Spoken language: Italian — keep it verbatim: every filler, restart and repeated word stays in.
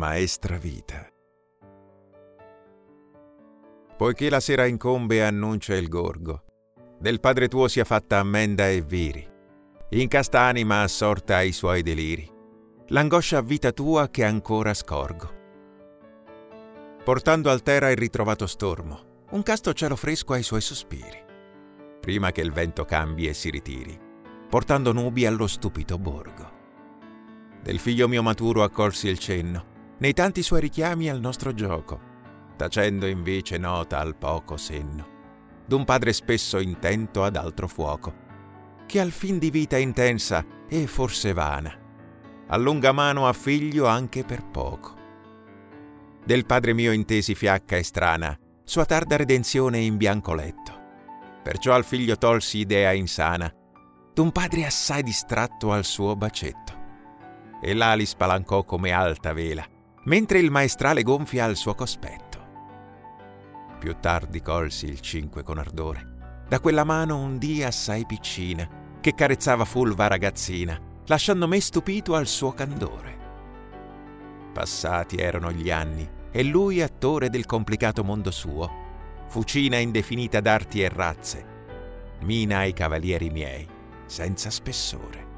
maestra vita. Poiché la sera incombe e annuncia il gorgo, del padre tuo sia fatta ammenda e viri, in casta anima assorta ai suoi deliri, l'angoscia vita tua che ancora scorgo. Portando al terra il ritrovato stormo, un casto cielo fresco ai suoi sospiri, prima che il vento cambi e si ritiri, portando nubi allo stupito borgo. Del figlio mio maturo accolsi il cenno, nei tanti suoi richiami al nostro gioco, tacendo invece nota al poco senno d'un padre spesso intento ad altro fuoco, che al fin di vita intensa e forse vana allunga mano a figlio anche per poco. Del padre mio intesi fiacca e strana sua tarda redenzione in bianco letto, perciò al figlio tolsi idea insana d'un padre assai distratto al suo bacetto, e là li spalancò come alta vela, mentre il maestrale gonfia al suo cospetto. Più tardi colsi il cinque con ardore, da quella mano un dì assai piccina, che carezzava fulva ragazzina, lasciando me stupito al suo candore. Passati erano gli anni, e lui, attore del complicato mondo suo, fucina indefinita d'arti e razze, mina ai cavalieri miei, senza spessore.